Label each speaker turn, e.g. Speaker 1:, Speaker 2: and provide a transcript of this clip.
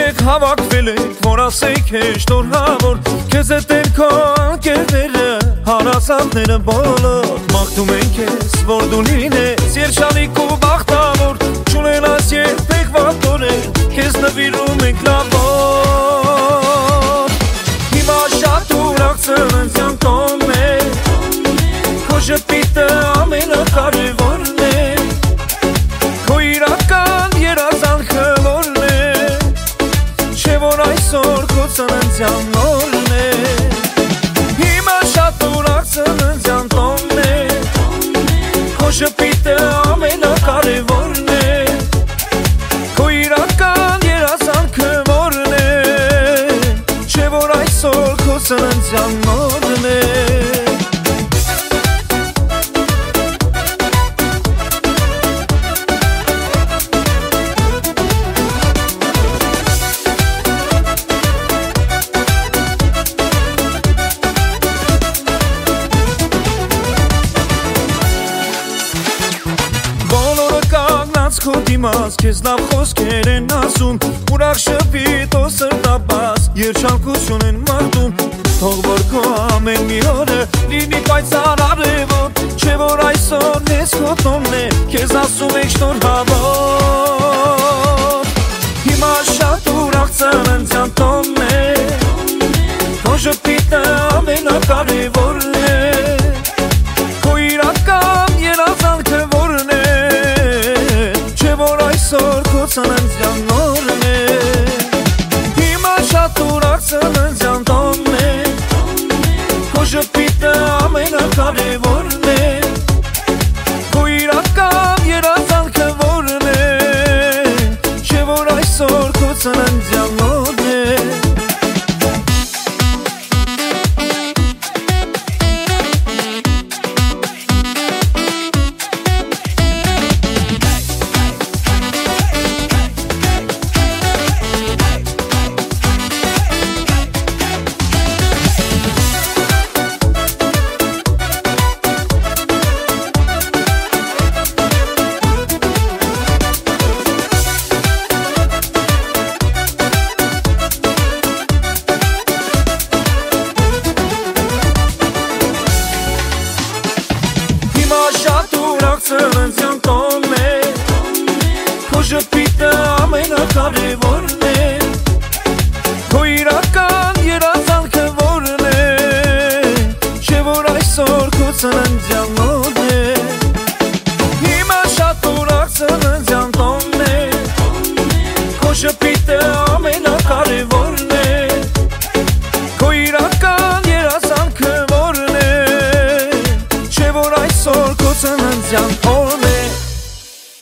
Speaker 1: Երեք հավաքվել ենք, որ ասենք հեշտոր հավոր Քեզ հետ են քո անկերները, հարազատները բոլոր Մաղթում ենք քեզ, որ դու լինես երջանիկ ու բախտավոր Չունենաս երբեք վատ օրեր, քեզ նվիրում ենք լավոր Հիմա շատ ուրախ ծննդյան տոնն է Քո ժպիտը ամենակարևորն է Քո իրական երազանքը որն է Չէ որ այսօր քո ծննդյան օրն է Հիմա շատ ուրախ ծննդյան տոնն է Քո ժպիտը ամենակարևորն է Քո իրական երազանքը որն է Չէ որ այսօր քո ծննդյան օրն է Քո դիմաց քեզ լավ խոսքեր են ասում Ուրախ շփիթով սրտաբաց երջանկություն են մաղթում Թող որ քո ամեն մի օրը լինի պայծառ արևոտ Չէ որ այսօր ես քո տոնն է քեզ ասում ենք շնորհավոր Հիմա շատ ուրախ ծննդյան տոնն է Քո ժպիտը ամենակարևորն է Քո իրական երազանքը որն է Այսօր քո ծննդյան օրն է Հիմա շատ ուրախ ծննդյան տոնն է Քո ժպիտը ամենակարևորն է Քո իրական երազանքը որն է Չէ որ այսօր քո ծննդյան օրն է Ծննդյան տոնն է Քո ժպիտը ամենակարևորն է Քո իրական երազանքը որն է Չէ որ այսօր քո ծննդյան օրն է Հիմա շատ ուրախ ծննդյան տոնն է Քո ժպիտը ամենակարևորն է Քո իրական երազանքը որն է Չէ որ այսօր քո ծննդյան